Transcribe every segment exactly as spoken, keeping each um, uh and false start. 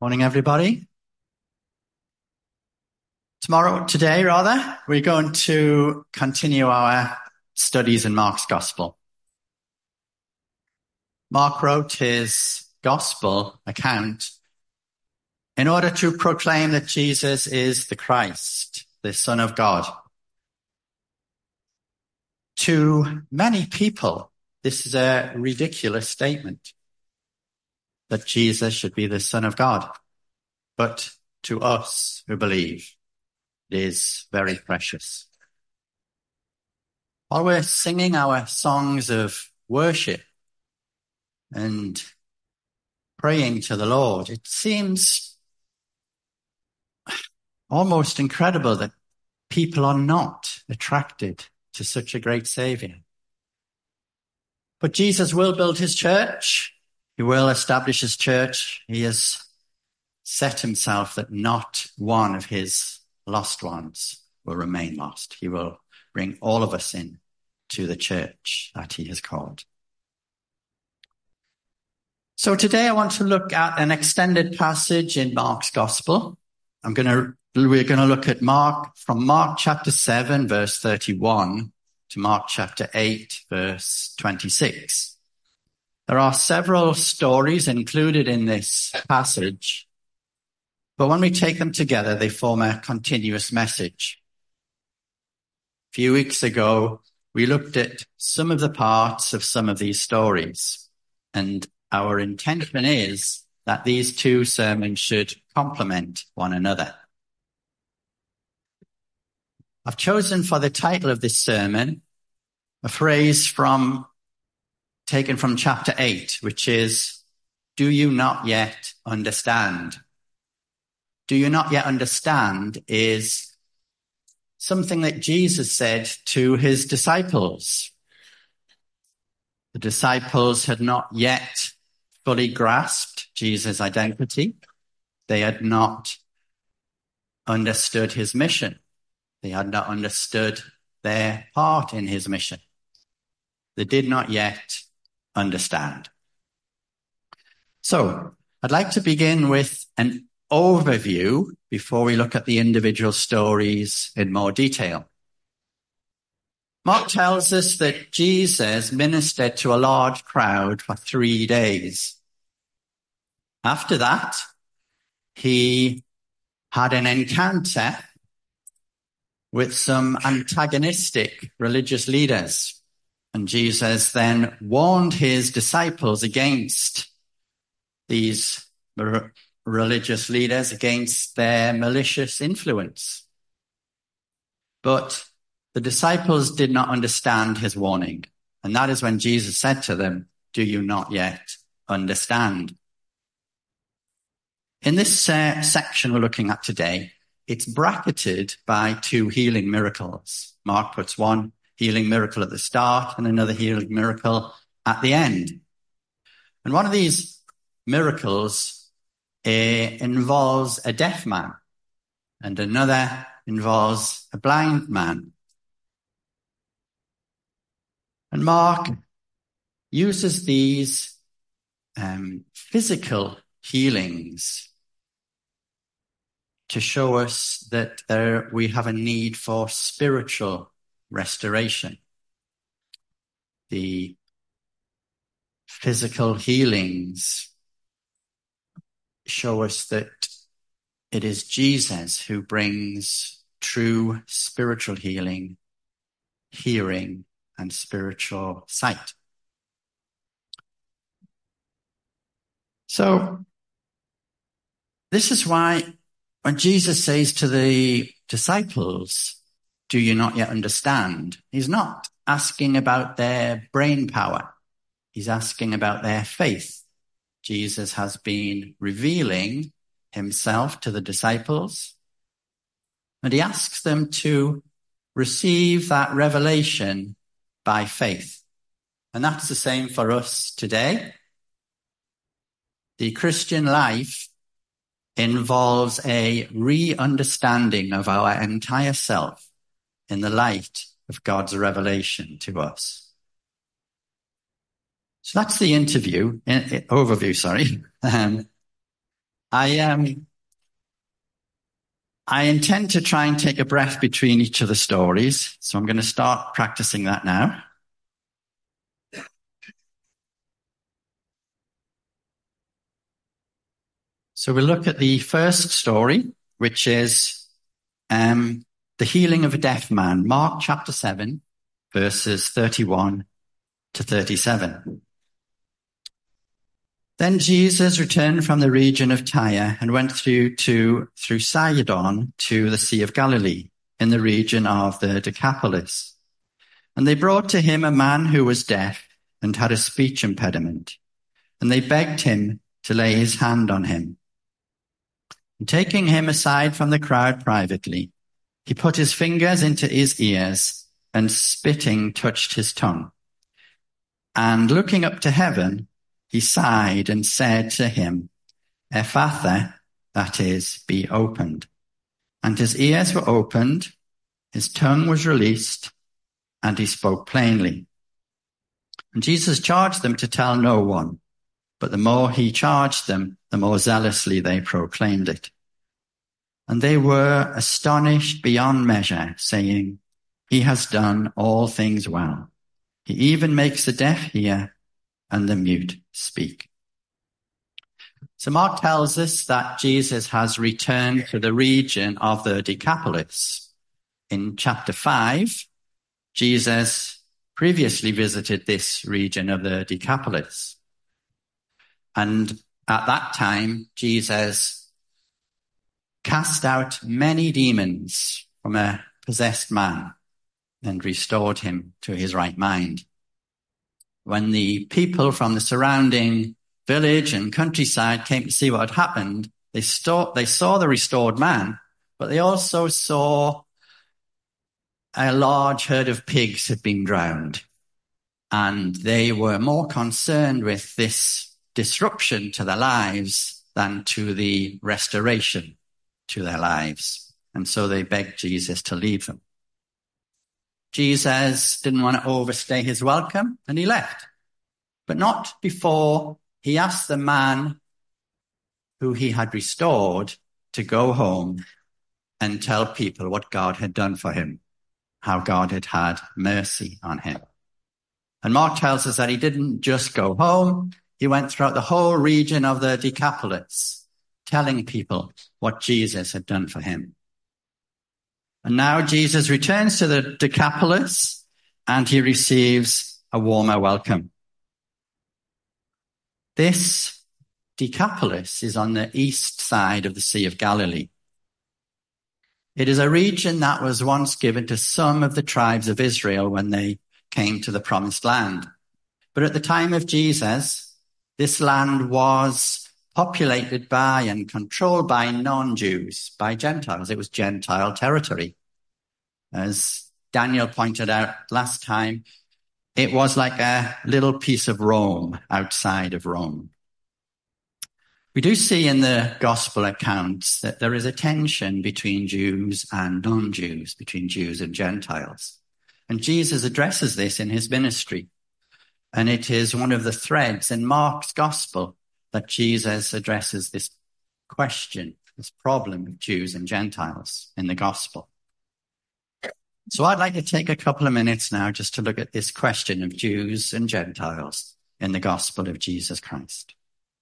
Morning, everybody. Tomorrow, today rather, we're going to continue our studies in Mark's Gospel. Mark wrote his Gospel account in order to proclaim that Jesus is the Christ, the Son of God. To many people, this is a ridiculous statement, that Jesus should be the Son of God. But to us who believe, it is very precious. While we're singing our songs of worship and praying to the Lord, it seems almost incredible that people are not attracted to such a great Savior. But Jesus will build his church. He will establish his church. He has set himself that not one of his lost ones will remain lost. He will bring all of us in to the church that he has called. So today I want to look at an extended passage in Mark's Gospel. I'm going to, we're going to look at Mark, from Mark chapter seven, verse thirty-one to Mark chapter eight, verse twenty-six. There are several stories included in this passage, but when we take them together, they form a continuous message. A few weeks ago, we looked at some of the parts of some of these stories, and our intention is that these two sermons should complement one another. I've chosen for the title of this sermon a phrase from taken from chapter eight, which is, "Do you not yet understand?" Do you not yet understand is something that Jesus said to his disciples. The disciples had not yet fully grasped Jesus' identity. They had not understood his mission. They had not understood their part in his mission. They did not yet understand. So I'd like to begin with an overview before we look at the individual stories in more detail. Mark tells us that Jesus ministered to a large crowd for three days. After that, he had an encounter with some antagonistic religious leaders. And Jesus then warned his disciples against these religious leaders, against their malicious influence. But the disciples did not understand his warning. And that is when Jesus said to them, "Do you not yet understand?" In this uh, section we're looking at today, it's bracketed by two healing miracles. Mark puts one healing miracle at the start and another healing miracle at the end. And one of these miracles uh, involves a deaf man, and another involves a blind man. And Mark uses these um, physical healings to show us that there, we have a need for spiritual restoration. The physical healings show us that it is Jesus who brings true spiritual healing, hearing, and spiritual sight. So this is why when Jesus says to the disciples, "Do you not yet understand?" he's not asking about their brain power. He's asking about their faith. Jesus has been revealing himself to the disciples, and he asks them to receive that revelation by faith. And that's the same for us today. The Christian life involves a re-understanding of our entire self in the light of God's revelation to us. So that's the interview, uh, overview, sorry. Um, I um, I intend to try and take a breath between each of the stories, so I'm going to start practicing that now. So we'll look at the first story, which is um, the healing of a deaf man, Mark chapter seven, verses thirty-one to thirty-seven. Then Jesus returned from the region of Tyre and went through to through Sidon to the Sea of Galilee, in the region of the Decapolis. And they brought to him a man who was deaf and had a speech impediment, and they begged him to lay his hand on him. And taking him aside from the crowd privately, he put his fingers into his ears and spitting touched his tongue. And looking up to heaven, he sighed and said to him, Ephphatha, that is, be opened. And his ears were opened, his tongue was released, and he spoke plainly. And Jesus charged them to tell no one, but the more he charged them, the more zealously they proclaimed it. And they were astonished beyond measure, saying, He has done all things well. He even makes the deaf hear and the mute speak. So Mark tells us that Jesus has returned to the region of the Decapolis. In chapter five, Jesus previously visited this region of the Decapolis. And at that time, Jesus cast out many demons from a possessed man and restored him to his right mind. When the people from the surrounding village and countryside came to see what had happened, they saw, they saw the restored man, but they also saw a large herd of pigs had been drowned. And they were more concerned with this disruption to their lives than to the restoration to their lives. And so they begged Jesus to leave them. Jesus didn't want to overstay his welcome, and he left. But not before he asked the man who he had restored to go home and tell people what God had done for him, how God had had mercy on him. And Mark tells us that he didn't just go home, he went throughout the whole region of the Decapolis, telling people what Jesus had done for him. And now Jesus returns to the Decapolis and he receives a warmer welcome. This Decapolis is on the east side of the Sea of Galilee. It is a region that was once given to some of the tribes of Israel when they came to the promised land. But at the time of Jesus, this land was populated by and controlled by non-Jews, by Gentiles. It was Gentile territory. As Daniel pointed out last time, it was like a little piece of Rome outside of Rome. We do see in the gospel accounts that there is a tension between Jews and non-Jews, between Jews and Gentiles. And Jesus addresses this in his ministry. And it is one of the threads in Mark's gospel that Jesus addresses this question, this problem of Jews and Gentiles in the gospel. So I'd like to take a couple of minutes now just to look at this question of Jews and Gentiles in the gospel of Jesus Christ.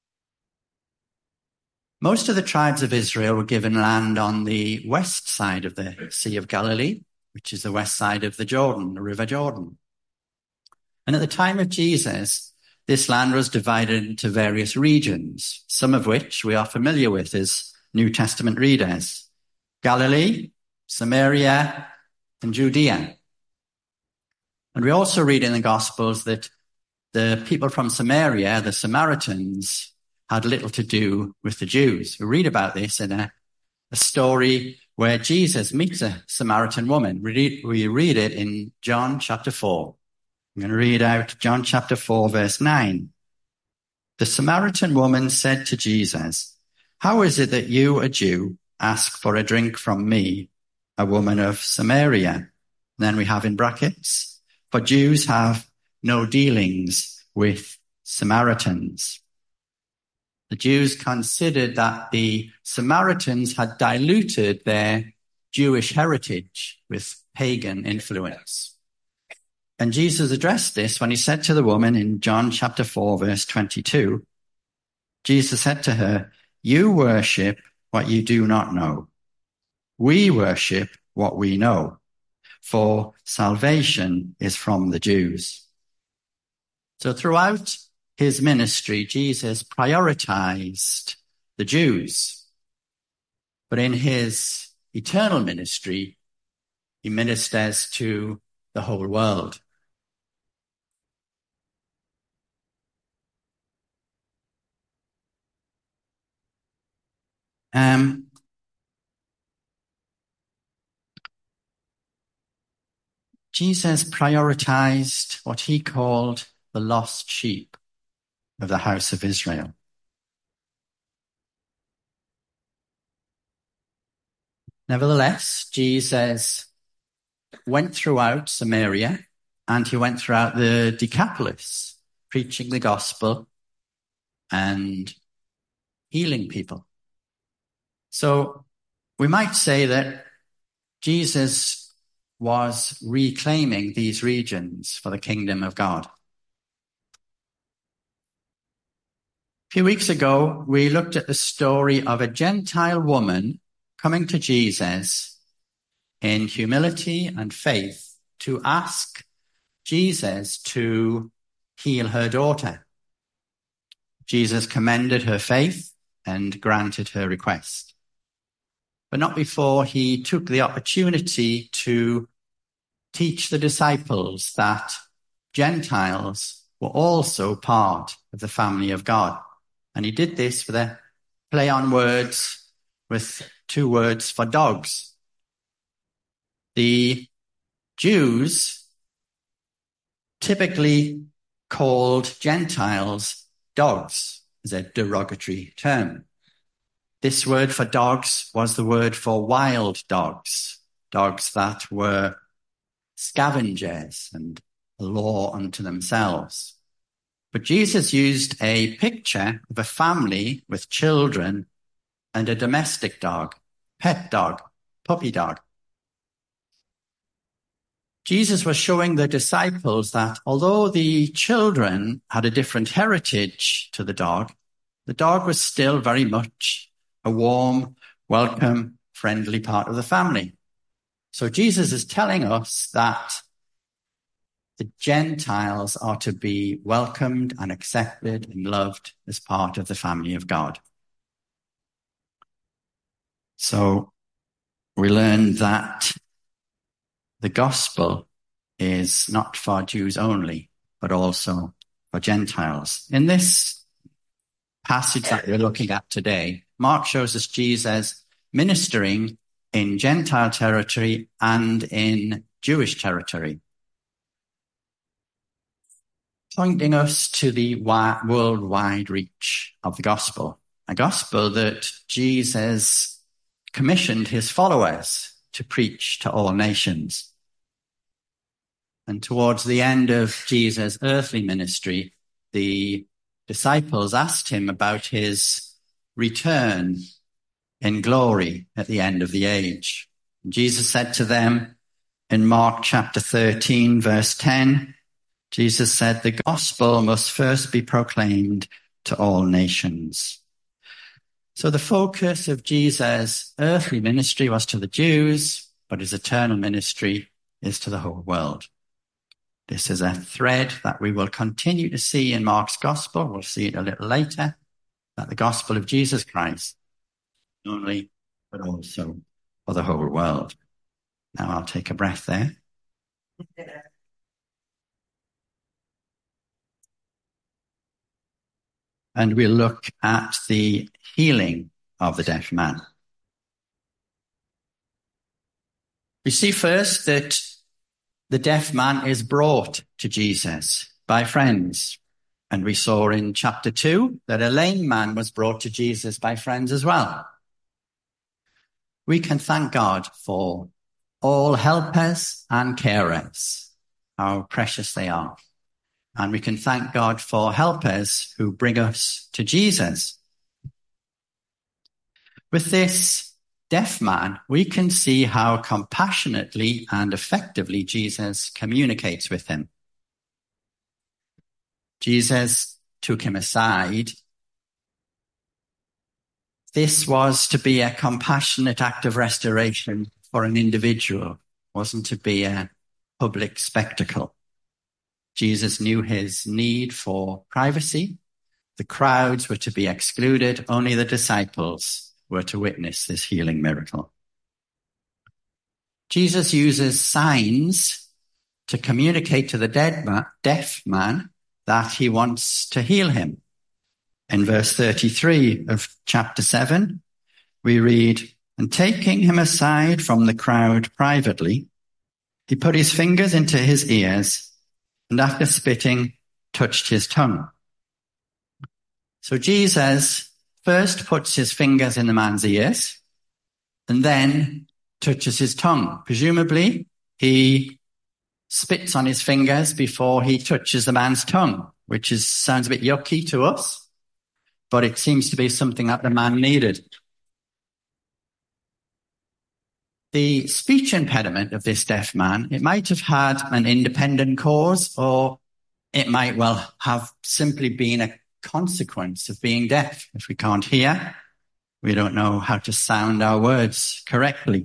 Most of the tribes of Israel were given land on the west side of the Sea of Galilee, which is the west side of the Jordan, the River Jordan. And at the time of Jesus, this land was divided into various regions, some of which we are familiar with as New Testament readers: Galilee, Samaria, and Judea. And we also read in the Gospels that the people from Samaria, the Samaritans, had little to do with the Jews. We read about this in a, a story where Jesus meets a Samaritan woman. We read, we read it in John chapter four. I'm going to read out John chapter four, verse nine. The Samaritan woman said to Jesus, "How is it that you, a Jew, ask for a drink from me, a woman of Samaria?" And then we have in brackets, "For Jews have no dealings with Samaritans." The Jews considered that the Samaritans had diluted their Jewish heritage with pagan influence. And Jesus addressed this when he said to the woman in John chapter four, verse twenty-two, Jesus said to her, "You worship what you do not know. We worship what we know, for salvation is from the Jews." So throughout his ministry, Jesus prioritized the Jews. But in his eternal ministry, he ministers to the whole world. Um, Jesus prioritized what he called the lost sheep of the house of Israel. Nevertheless, Jesus went throughout Samaria and he went throughout the Decapolis, preaching the gospel and healing people. So we might say that Jesus was reclaiming these regions for the kingdom of God. A few weeks ago, we looked at the story of a Gentile woman coming to Jesus in humility and faith to ask Jesus to heal her daughter. Jesus commended her faith and granted her request, but not before he took the opportunity to teach the disciples that Gentiles were also part of the family of God. And he did this with a play on words with two words for dogs. The Jews typically called Gentiles dogs as a derogatory term. This word for dogs was the word for wild dogs, dogs that were scavengers and a law unto themselves. But Jesus used a picture of a family with children and a domestic dog, pet dog, puppy dog. Jesus was showing the disciples that although the children had a different heritage to the dog, the dog was still very much a warm, welcome, friendly part of the family. So Jesus is telling us that the Gentiles are to be welcomed and accepted and loved as part of the family of God. So we learn that the gospel is not for Jews only, but also for Gentiles. In this passage that we're looking at today, Mark shows us Jesus ministering in Gentile territory and in Jewish territory, pointing us to the worldwide reach of the gospel, a gospel that Jesus commissioned his followers to preach to all nations. And towards the end of Jesus' earthly ministry, the disciples asked him about his return in glory at the end of the age. And Jesus said to them in Mark chapter thirteen, verse ten, Jesus said, "The gospel must first be proclaimed to all nations." So the focus of Jesus' earthly ministry was to the Jews, but his eternal ministry is to the whole world. This is a thread that we will continue to see in Mark's gospel. We'll see it a little later, that the gospel of Jesus Christ, not only, but also for the whole world. Now I'll take a breath there. And we'll look at the healing of the deaf man. We see first that the deaf man is brought to Jesus by friends. And we saw in chapter two that a lame man was brought to Jesus by friends as well. We can thank God for all helpers and carers, how precious they are. And we can thank God for helpers who bring us to Jesus. With this deaf man, we can see how compassionately and effectively Jesus communicates with him. Jesus took him aside. This was to be a compassionate act of restoration for an individual. It wasn't to be a public spectacle. Jesus knew his need for privacy. The crowds were to be excluded. Only the disciples were to witness this healing miracle. Jesus uses signs to communicate to the dead man, deaf man that he wants to heal him. In verse thirty-three of chapter seven, we read, "And taking him aside from the crowd privately, he put his fingers into his ears, and after spitting, touched his tongue." So Jesus first puts his fingers in the man's ears and then touches his tongue. Presumably, he spits on his fingers before he touches the man's tongue, which is sounds a bit yucky to us, but it seems to be something that the man needed. The speech impediment of this deaf man, it might have had an independent cause, or it might well have simply been a consequence of being deaf. If we can't hear, we don't know how to sound our words correctly.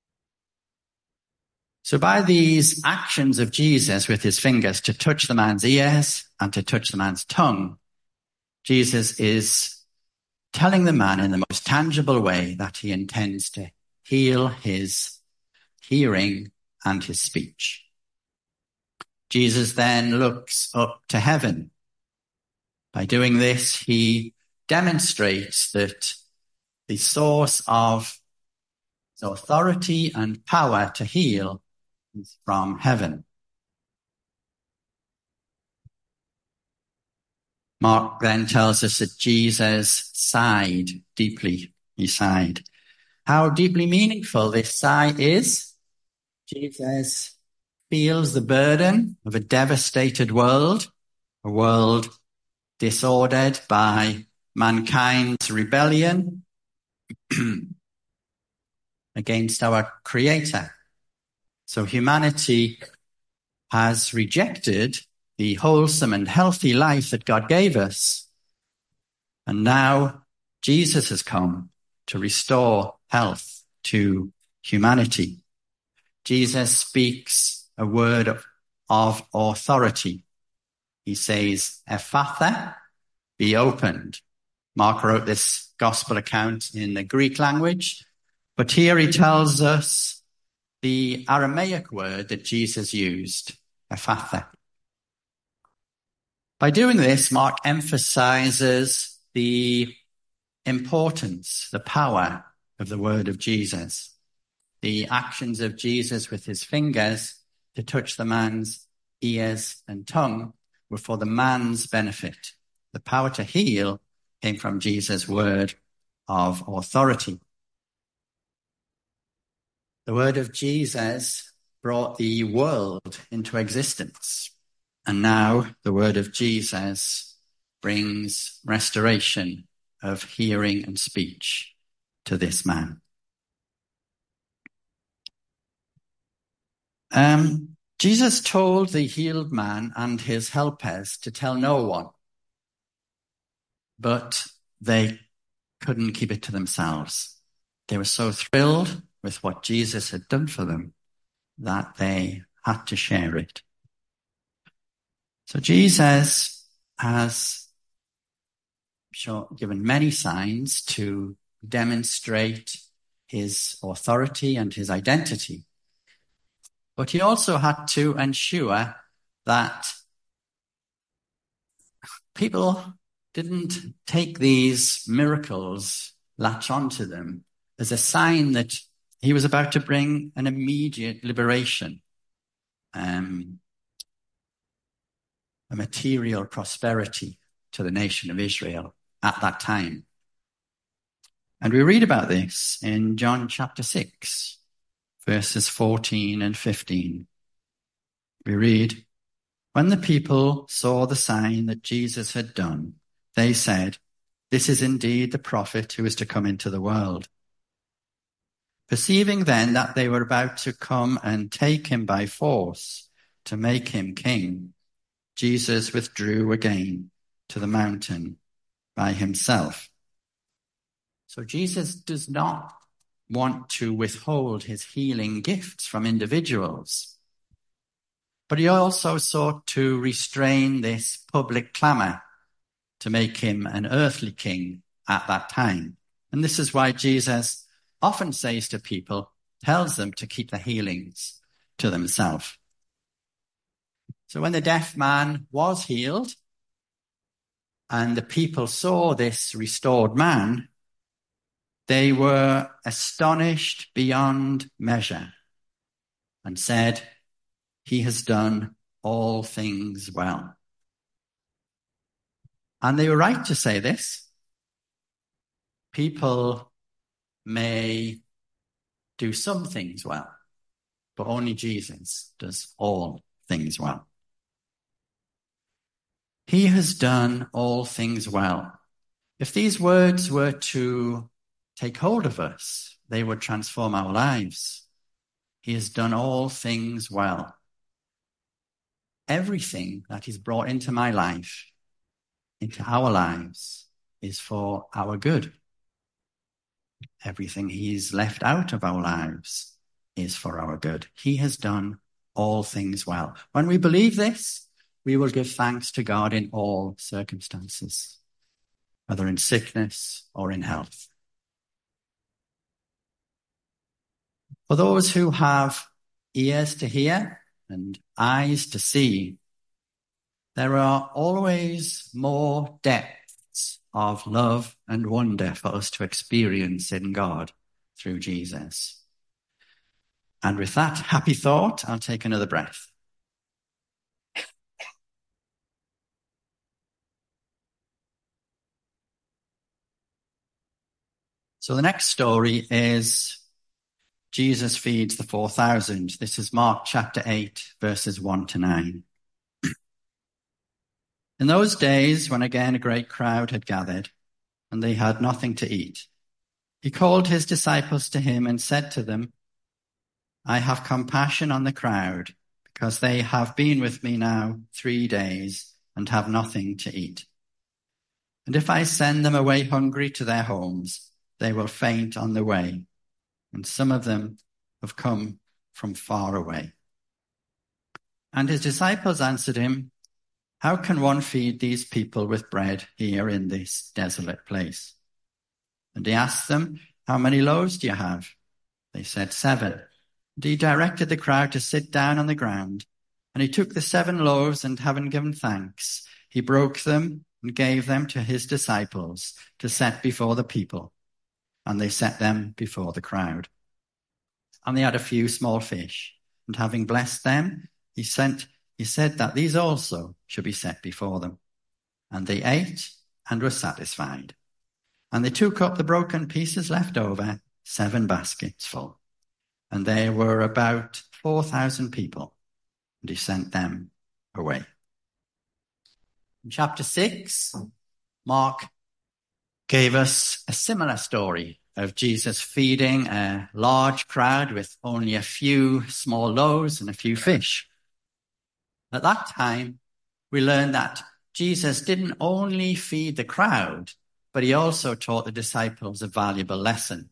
So by these actions of Jesus with his fingers to touch the man's ears and to touch the man's tongue, Jesus is telling the man in the most tangible way that he intends to heal his hearing and his speech. Jesus then looks up to heaven. By doing this, he demonstrates that the source of his authority and power to heal is from heaven. Mark then tells us that Jesus sighed deeply. He sighed. How deeply meaningful this sigh is. Jesus feels the burden of a devastated world, a world disordered by mankind's rebellion against our Creator. So humanity has rejected the wholesome and healthy life that God gave us. And now Jesus has come to restore health to humanity. Jesus speaks a word of, of authority. He says, "Ephphatha, be opened." Mark wrote this gospel account in the Greek language, but here he tells us the Aramaic word that Jesus used, Ephphatha. By doing this, Mark emphasizes the importance, the power of the word of Jesus. The actions of Jesus with his fingers to touch the man's ears and tongue were for the man's benefit. The power to heal came from Jesus' word of authority. The word of Jesus brought the world into existence. And now the word of Jesus brings restoration of hearing and speech to this man. Um, Jesus told the healed man and his helpers to tell no one, but they couldn't keep it to themselves. They were so thrilled with what Jesus had done for them that they had to share it. So Jesus has shown, given many signs to demonstrate his authority and his identity. But he also had to ensure that people didn't take these miracles, latch onto them, as a sign that he was about to bring an immediate liberation, um, a material prosperity to the nation of Israel at that time. And we read about this in John chapter six, verses fourteen and fifteen. We read, "When the people saw the sign that Jesus had done, they said, 'This is indeed the prophet who is to come into the world.' Perceiving then that they were about to come and take him by force to make him king, Jesus withdrew again to the mountain by himself. So Jesus does not want to withhold his healing gifts from individuals, but he also sought to restrain this public clamor to make him an earthly king at that time. And this is why Jesus often says to people, tells them to keep the healings to themselves. So when the deaf man was healed and the people saw this restored man, they were astonished beyond measure and said, he has done all things well. And they were right to say this. People may do some things well, but only Jesus does all things well. He has done all things well. If these words were to take hold of us, they would transform our lives. He has done all things well. Everything that is brought into my life, into our lives, is for our good. Everything he's left out of our lives is for our good. He has done all things well. When we believe this, we will give thanks to God in all circumstances, whether in sickness or in health. For those who have ears to hear and eyes to see, there are always more depths of love and wonder for us to experience in God through Jesus. And with that happy thought, I'll take another breath. So the next story is Jesus feeds the four thousand. This is Mark chapter eight, verses one to nine. In those days, when again a great crowd had gathered, and they had nothing to eat, he called his disciples to him and said to them, I have compassion on the crowd, because they have been with me now three days and have nothing to eat. And if I send them away hungry to their homes, they will faint on the way, and some of them have come from far away. And his disciples answered him, how can one feed these people with bread here in this desolate place? And he asked them, how many loaves do you have? They said, seven. And he directed the crowd to sit down on the ground. And he took the seven loaves, and having given thanks, he broke them and gave them to his disciples to set before the people. And they set them before the crowd. And they had a few small fish. And having blessed them, he sent He said that these also should be set before them. And they ate and were satisfied. And they took up the broken pieces left over, seven baskets full. And there were about four thousand people. And he sent them away. In chapter six, Mark gave us a similar story of Jesus feeding a large crowd with only a few small loaves and a few fish. At that time, we learned that Jesus didn't only feed the crowd, but he also taught the disciples a valuable lesson.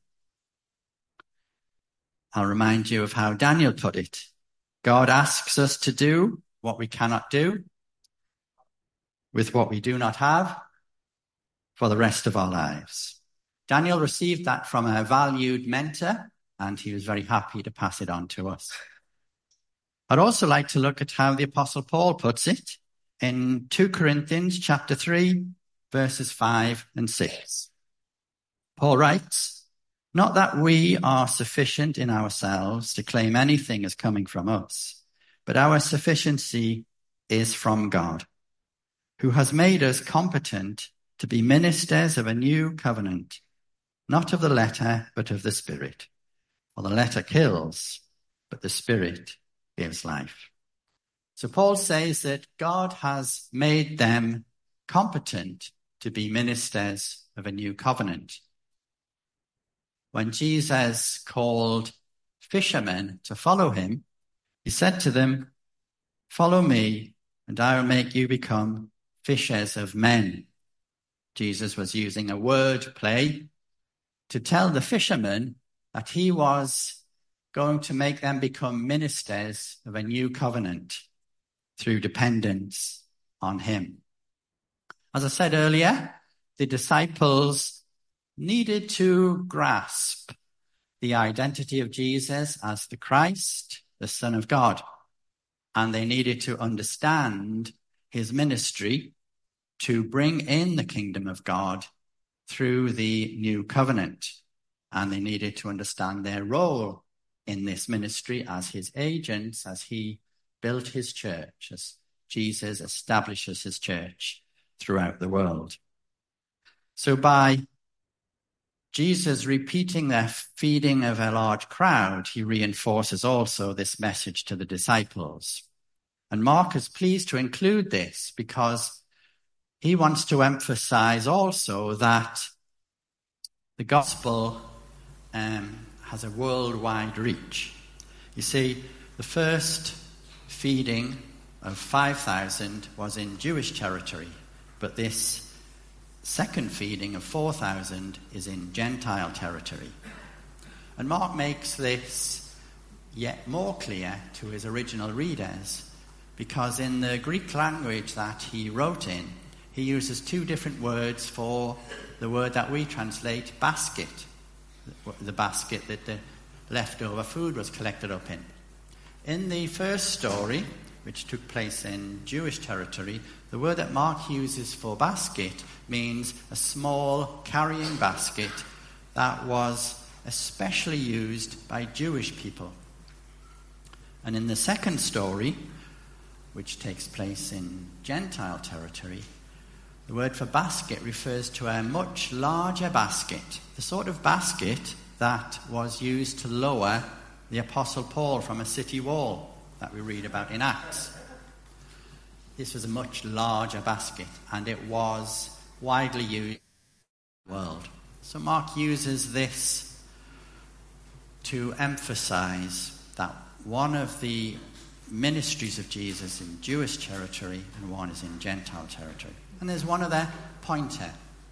I'll remind you of how Daniel put it. God asks us to do what we cannot do with what we do not have for the rest of our lives. Daniel received that from a valued mentor, and he was very happy to pass it on to us. I'd also like to look at how the Apostle Paul puts it in two Corinthians chapter three, verses five and six. Paul writes, not that we are sufficient in ourselves to claim anything as coming from us, but our sufficiency is from God, who has made us competent to be ministers of a new covenant, not of the letter, but of the Spirit. For the letter kills, but the Spirit gives life. So Paul says that God has made them competent to be ministers of a new covenant. when Jesus called fishermen to follow him, he said to them, "Follow me, and I will make you become fishers of men." Jesus was using a word play to tell the fishermen that he was going to make them become ministers of a new covenant through dependence on him. As I said earlier, the disciples needed to grasp the identity of Jesus as the Christ, the Son of God, and they needed to understand his ministry to bring in the kingdom of God through the new covenant. And they needed to understand their role in this ministry as his agents, as he built his church, as Jesus establishes his church throughout the world. So by Jesus repeating their feeding of a large crowd, he reinforces also this message to the disciples. And Mark is pleased to include this because he wants to emphasize also that the gospel um, has a worldwide reach. You see, the first feeding of five thousand was in Jewish territory, but this second feeding of four thousand is in Gentile territory. And Mark makes this yet more clear to his original readers because in the Greek language that he wrote in, he uses two different words for the word that we translate basket, the basket that the leftover food was collected up in. In the first story, which took place in Jewish territory, the word that Mark uses for basket means a small carrying basket that was especially used by Jewish people. And in the second story, which takes place in Gentile territory, the word for basket refers to a much larger basket, the sort of basket that was used to lower the Apostle Paul from a city wall that we read about in Acts. This was a much larger basket, and it was widely used in the world. So Mark uses this to emphasize that one of the ministries of Jesus in Jewish territory and one is in Gentile territory. And there's one other pointer.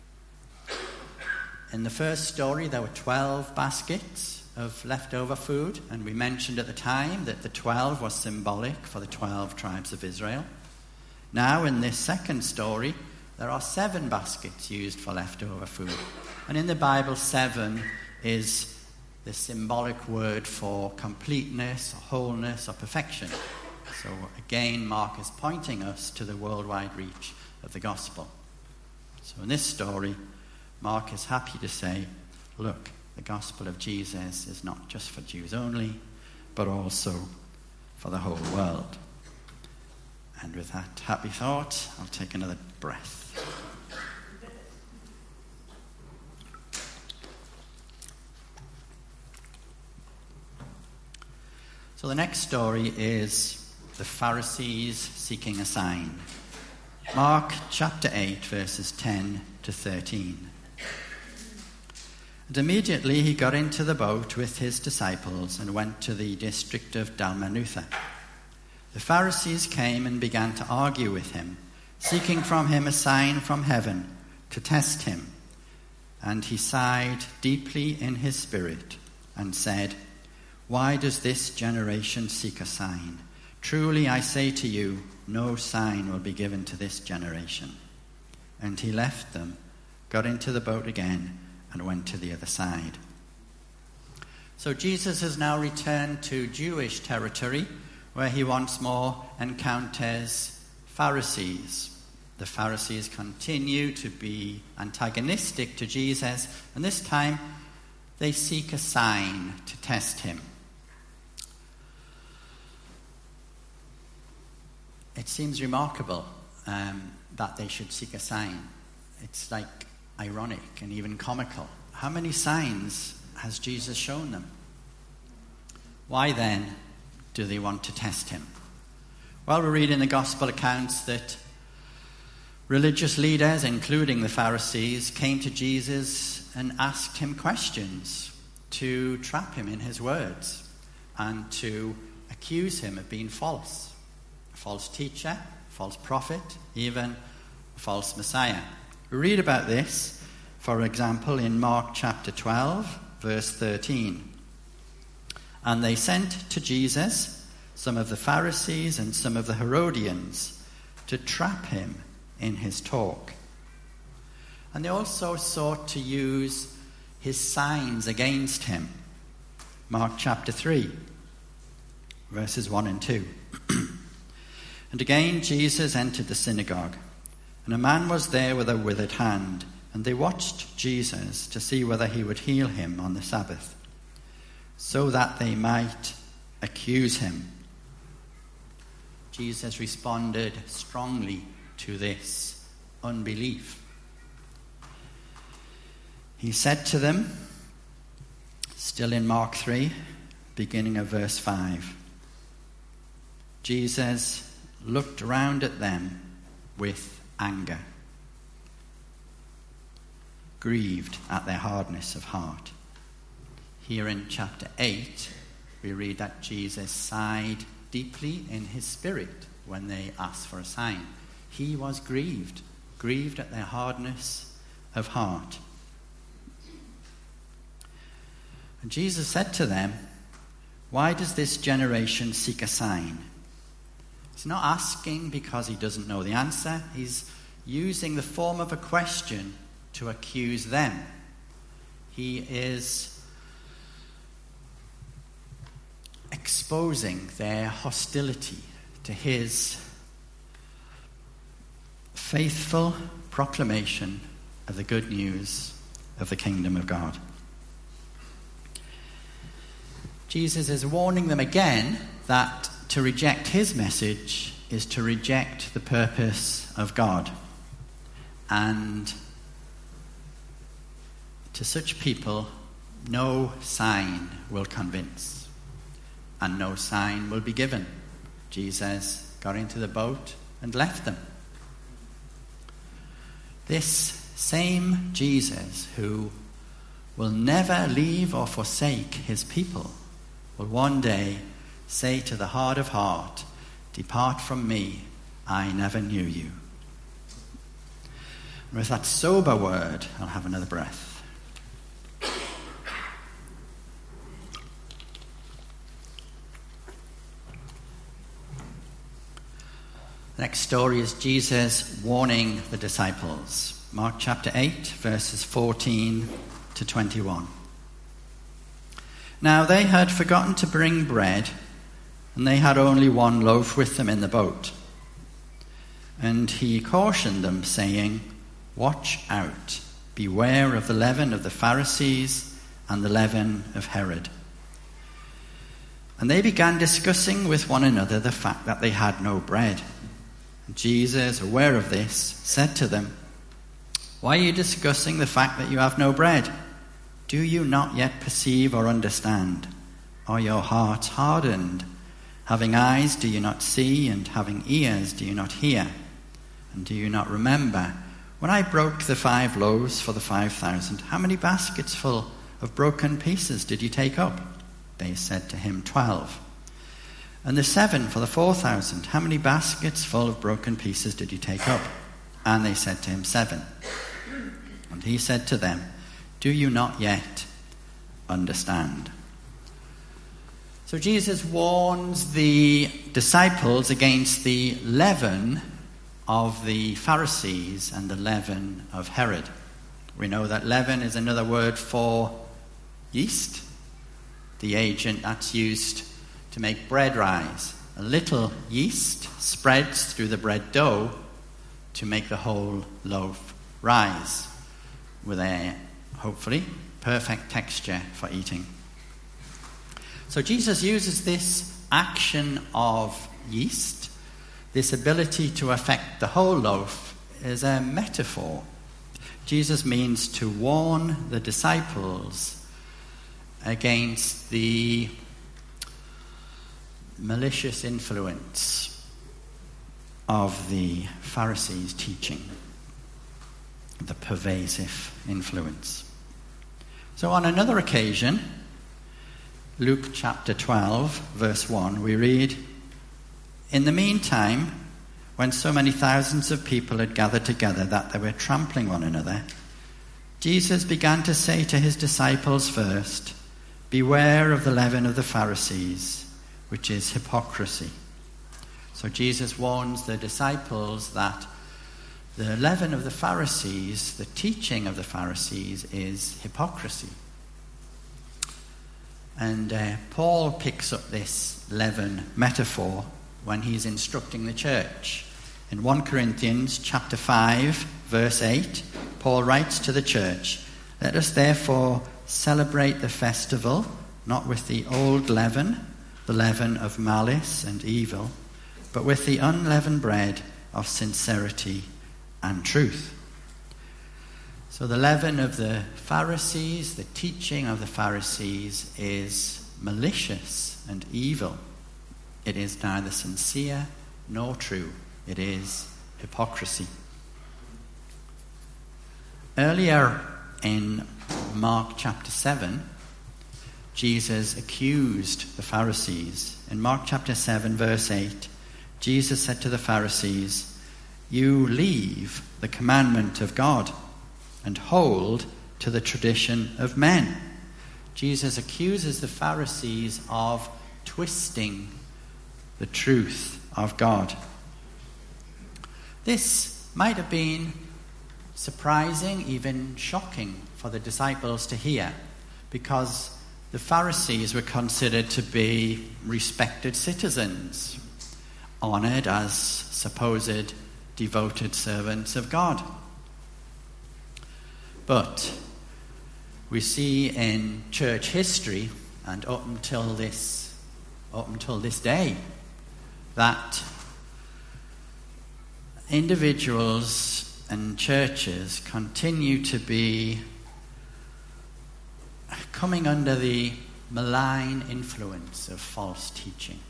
In the first story, there were twelve baskets of leftover food, and we mentioned at the time that the twelve was symbolic for the twelve tribes of Israel. Now, in this second story, there are seven baskets used for leftover food. And in the Bible, seven is the symbolic word for completeness, or wholeness, or perfection. So again, Mark is pointing us to the worldwide reach of the gospel. So in this story, Mark is happy to say, look, the gospel of Jesus is not just for Jews only, but also for the whole world. And with that happy thought, I'll take another breath. So the next story is the Pharisees seeking a sign. Mark chapter eight, verses ten to thirteen. And immediately he got into the boat with his disciples and went to the district of Dalmanutha. The Pharisees came and began to argue with him, seeking from him a sign from heaven to test him. And he sighed deeply in his spirit and said, "Why does this generation seek a sign? Truly I say to you, no sign will be given to this generation." And he left them, got into the boat again, and went to the other side. So Jesus has now returned to Jewish territory, where he once more encounters Pharisees. The Pharisees continue to be antagonistic to Jesus, and this time they seek a sign to test him. It seems remarkable um, that they should seek a sign. It's like ironic and even comical. How many signs has Jesus shown them? Why then do they want to test him? Well, we read in the gospel accounts that religious leaders, including the Pharisees, came to Jesus and asked him questions. to trap him in his words and to accuse him of being false. A false teacher, false prophet, even a false Messiah. We read about this, for example, in Mark chapter twelve, verse thirteen. And they sent to Jesus some of the Pharisees and some of the Herodians to trap him in his talk. And they also sought to use his signs against him. Mark chapter three, verses one and two. And again Jesus entered the synagogue, and a man was there with a withered hand, and they watched Jesus to see whether he would heal him on the Sabbath, so that they might accuse him. Jesus responded strongly to this unbelief. He said to them, still in Mark three, beginning of verse five, Jesus looked round at them with anger, grieved at their hardness of heart. Here in chapter eight, we read that Jesus sighed deeply in his spirit when they asked for a sign. He was grieved, grieved at their hardness of heart. And Jesus said to them, why does this generation seek a sign? He's not asking because he doesn't know the answer. He's using the form of a question to accuse them. He is exposing their hostility to his faithful proclamation of the good news of the kingdom of God. Jesus is warning them again that to reject his message is to reject the purpose of God. And to such people, no sign will convince, and no sign will be given. Jesus got into the boat and left them. This same Jesus, who will never leave or forsake his people, will one day say to the hard of heart, depart from me, I never knew you. And with that sober word, I'll have another breath. The next story is Jesus warning the disciples. Mark chapter eight, verses fourteen to twenty-one. Now they had forgotten to bring bread, and they had only one loaf with them in the boat. And he cautioned them, saying, watch out, beware of the leaven of the Pharisees and the leaven of Herod. And they began discussing with one another the fact that they had no bread. And Jesus, aware of this, said to them, why are you discussing the fact that you have no bread? Do you not yet perceive or understand? Are your hearts hardened? Having eyes, do you not see? And having ears, do you not hear? And do you not remember? When I broke the five loaves for the five thousand, how many baskets full of broken pieces did you take up? They said to him, twelve. And the seven for the four thousand, how many baskets full of broken pieces did you take up? And they said to him, seven. And he said to them, do you not yet understand? So Jesus warns the disciples against the leaven of the Pharisees and the leaven of Herod. We know that leaven is another word for yeast, the agent that's used to make bread rise. A little yeast spreads through the bread dough to make the whole loaf rise with a, hopefully, perfect texture for eating. So Jesus uses this action of yeast, this ability to affect the whole loaf, as a metaphor. Jesus means to warn the disciples against the malicious influence of the Pharisees' teaching, the pervasive influence. So on another occasion, Luke chapter twelve, verse one, we read, "In the meantime, when so many thousands of people had gathered together that they were trampling one another, Jesus began to say to his disciples first, 'Beware of the leaven of the Pharisees, which is hypocrisy.'" So Jesus warns the disciples that the leaven of the Pharisees, the teaching of the Pharisees, is hypocrisy. And uh, Paul picks up this leaven metaphor when he's instructing the church. In First Corinthians chapter five, verse eight, Paul writes to the church, "Let us therefore celebrate the festival, not with the old leaven, the leaven of malice and evil, but with the unleavened bread of sincerity and truth." So the leaven of the Pharisees, the teaching of the Pharisees, is malicious and evil. It is neither sincere nor true. It is hypocrisy. Earlier in Mark chapter seven, Jesus accused the Pharisees. In Mark chapter seven, verse eight, Jesus said to the Pharisees, "You leave the commandment of God and hold to the tradition of men." Jesus accuses the Pharisees of twisting the truth of God. This might have been surprising, even shocking for the disciples to hear, because the Pharisees were considered to be respected citizens, honored as supposed devoted servants of God. But we see in church history, and up until this, up until this day, that individuals and churches continue to be coming under the malign influence of false teaching.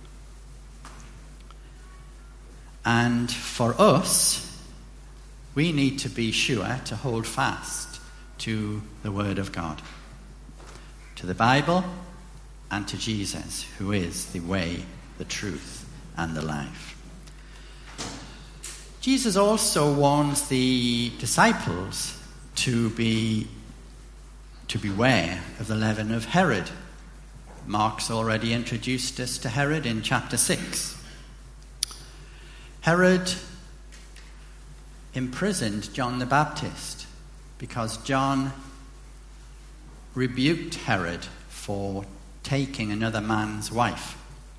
And for us, we need to be sure to hold fast to the Word of God, to the Bible, and to Jesus, who is the way, the truth, and the life. Jesus also warns the disciples to be to beware of the leaven of Herod. Mark's already introduced us to Herod in chapter six. Herod imprisoned John the Baptist because John rebuked Herod for taking another man's wife.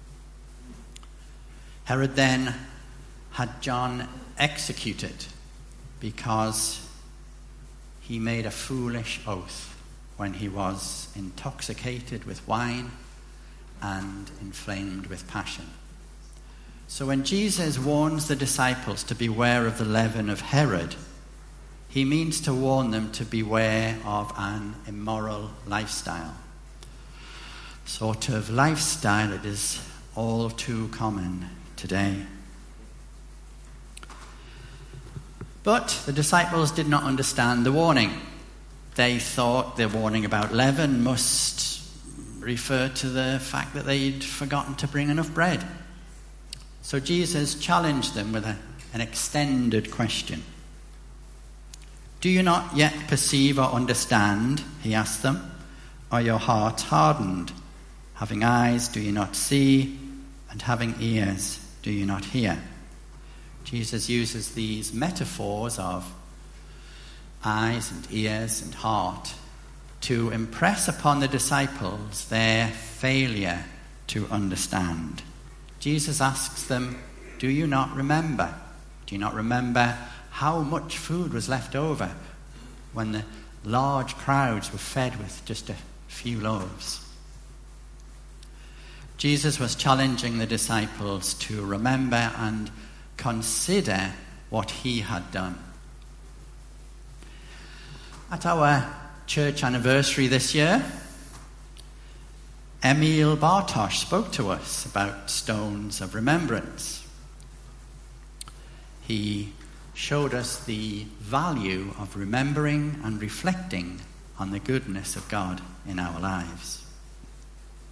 Herod then had John executed because he made a foolish oath when he was intoxicated with wine and inflamed with passion. So when Jesus warns the disciples to beware of the leaven of Herod, he means to warn them to beware of an immoral lifestyle. Sort of lifestyle that is all too common today. But the disciples did not understand the warning. They thought the warning about leaven must refer to the fact that they'd forgotten to bring enough bread. So Jesus challenged them with a, an extended question. "Do you not yet perceive or understand?" he asked them. "Are your hearts hardened? Having eyes, do you not see? And having ears, do you not hear?" Jesus uses these metaphors of eyes and ears and heart to impress upon the disciples their failure to understand. Jesus asks them, "Do you not remember? Do you not remember how much food was left over when the large crowds were fed with just a few loaves?" Jesus was challenging the disciples to remember and consider what he had done. At our church anniversary this year, Emil Bartosz spoke to us about stones of remembrance. He showed us the value of remembering and reflecting on the goodness of God in our lives.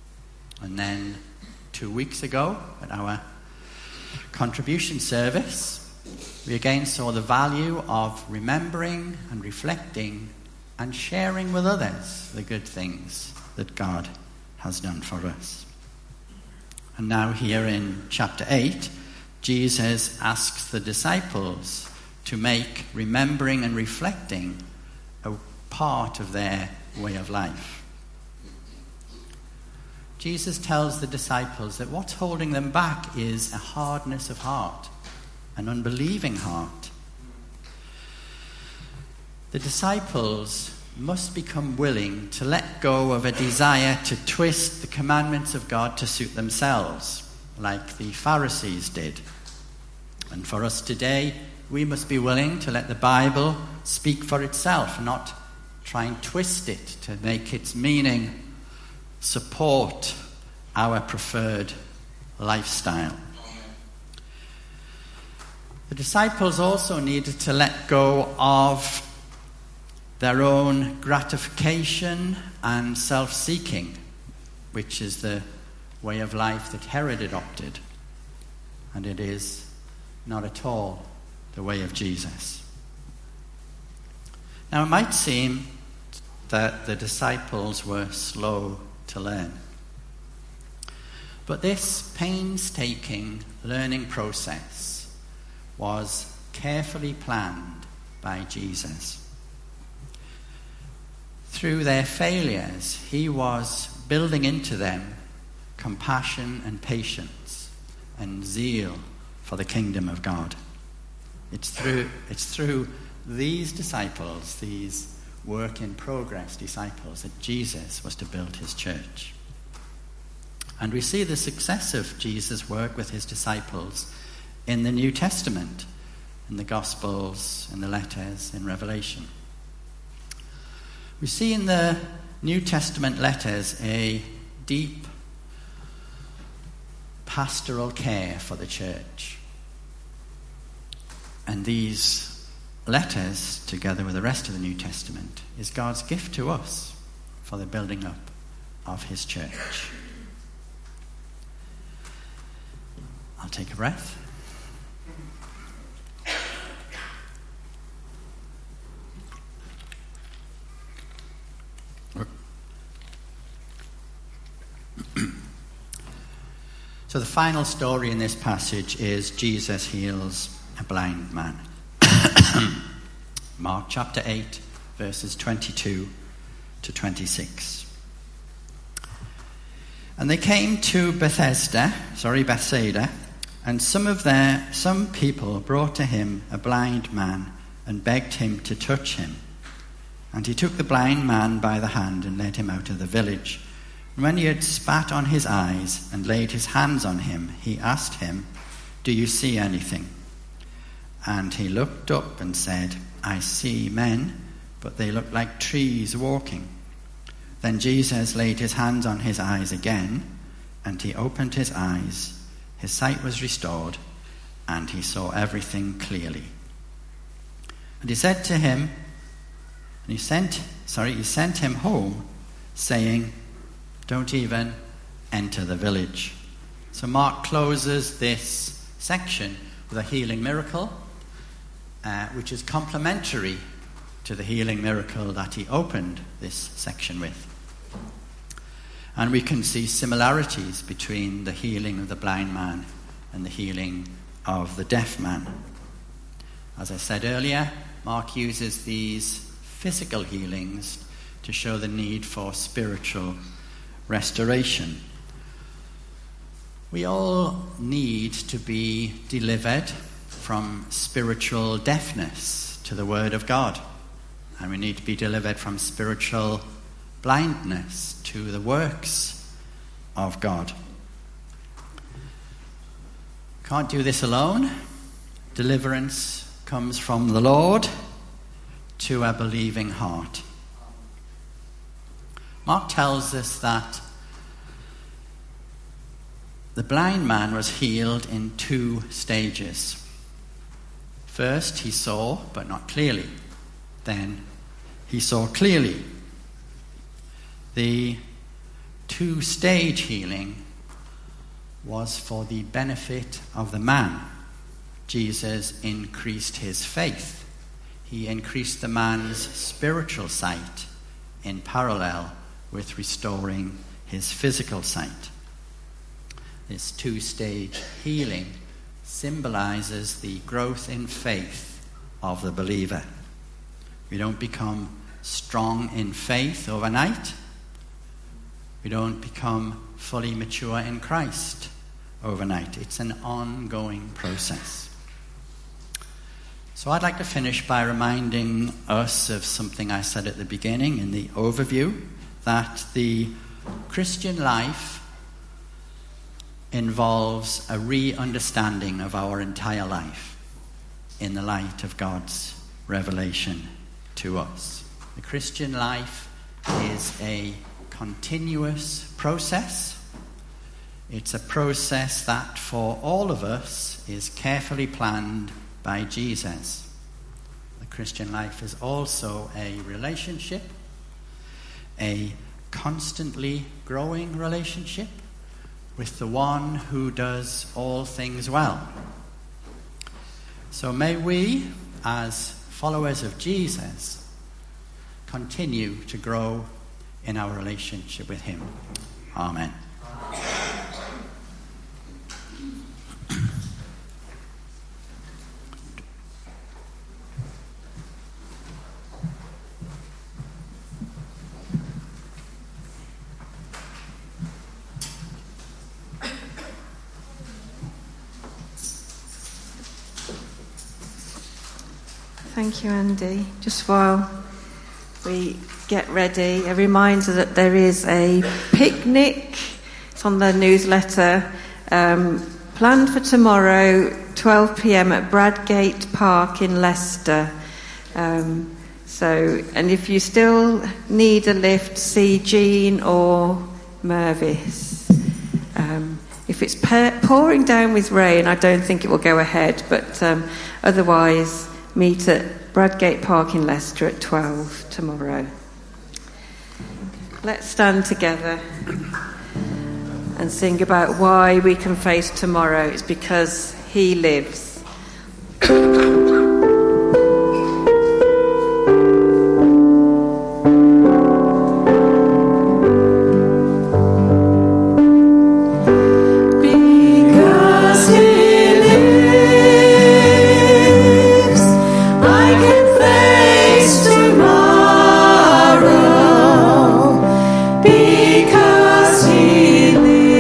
And then two weeks ago at our contribution service, we again saw the value of remembering and reflecting and sharing with others the good things that God has done for us. And now here in chapter eight, Jesus asks the disciples to make remembering and reflecting a part of their way of life. Jesus tells the disciples that what's holding them back is a hardness of heart, an unbelieving heart. The disciples must become willing to let go of a desire to twist the commandments of God to suit themselves, like the Pharisees did. And for us today, we must be willing to let the Bible speak for itself, not try and twist it to make its meaning support our preferred lifestyle. The disciples also needed to let go of their own gratification and self-seeking, which is the way of life that Herod adopted. And it is not at all the way of Jesus. Now, it might seem that the disciples were slow to learn. But this painstaking learning process was carefully planned by Jesus. Through their failures, he was building into them compassion and patience and zeal for the kingdom of God. It's through, it's through these disciples, these work-in-progress disciples, that Jesus was to build his church. And we see the success of Jesus' work with his disciples in the New Testament, in the Gospels, in the letters, in Revelation. We see in the New Testament letters a deep pastoral care for the church. And these letters, together with the rest of the New Testament, is God's gift to us for the building up of his church. I'll take a breath. So the final story in this passage is Jesus heals a blind man. Mark chapter eight, verses twenty-two to twenty-six. And they came to Bethesda, sorry, Bethsaida, and some of their some people brought to him a blind man and begged him to touch him. And he took the blind man by the hand and led him out of the village. And when he had spat on his eyes and laid his hands on him, he asked him, "Do you see anything?" And he looked up and said, "I see men, but they look like trees walking." Then Jesus laid his hands on his eyes again, and he opened his eyes. His sight was restored, and he saw everything clearly. And he said to him, and he sent, sorry, he sent him home, saying, "Don't even enter the village." So Mark closes this section with a healing miracle, uh, which is complementary to the healing miracle that he opened this section with. And we can see similarities between the healing of the blind man and the healing of the deaf man. As I said earlier, Mark uses these physical healings to show the need for spiritual restoration. We all need to be delivered from spiritual deafness to the Word of God. And we need to be delivered from spiritual blindness to the works of God. Can't do this alone. Deliverance comes from the Lord to a believing heart. Mark tells us that the blind man was healed in two stages. First, he saw, but not clearly. Then, he saw clearly. The two-stage healing was for the benefit of the man. Jesus increased his faith. He increased the man's spiritual sight in parallel with restoring his physical sight. This two-stage healing symbolizes the growth in faith of the believer. We don't become strong in faith overnight. We don't become fully mature in Christ overnight. It's an ongoing process. So I'd like to finish by reminding us of something I said at the beginning in the overview, that the Christian life involves a re-understanding of our entire life in the light of God's revelation to us. The Christian life is a continuous process. It's a process that for all of us is carefully planned by Jesus. The Christian life is also a relationship, a constantly growing relationship with the one who does all things well. So may we, as followers of Jesus, continue to grow in our relationship with him. Amen. Thank you, Andy. Just while we get ready, a reminder that there is a picnic. It's on the newsletter. Um, planned for tomorrow, twelve p.m. at Bradgate Park in Leicester. Um, so, and if you still need a lift, see Jean or Mervis. Um, if it's per- pouring down with rain, I don't think it will go ahead, but um, otherwise, meet at Bradgate Park in Leicester at twelve tomorrow. Let's stand together and sing about why we can face tomorrow. It's because he lives.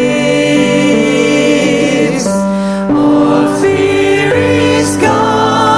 All fear is gone.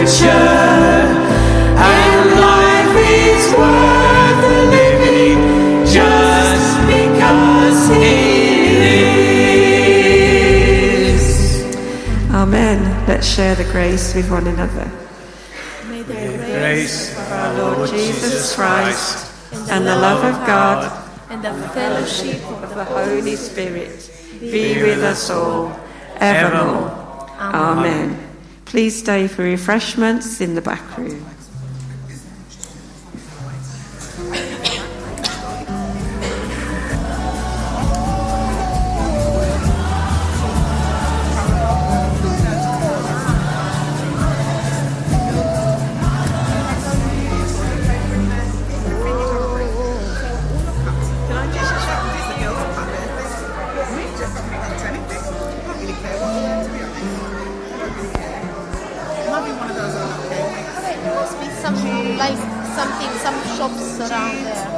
future, and life is worth living just because it is. Amen. Let's share the grace with one another. May the grace of our Lord Jesus Christ and the love of God and the fellowship of the Holy Spirit be with us all evermore. Amen. Please stay for refreshments in the back room. Some like something, some shops around there.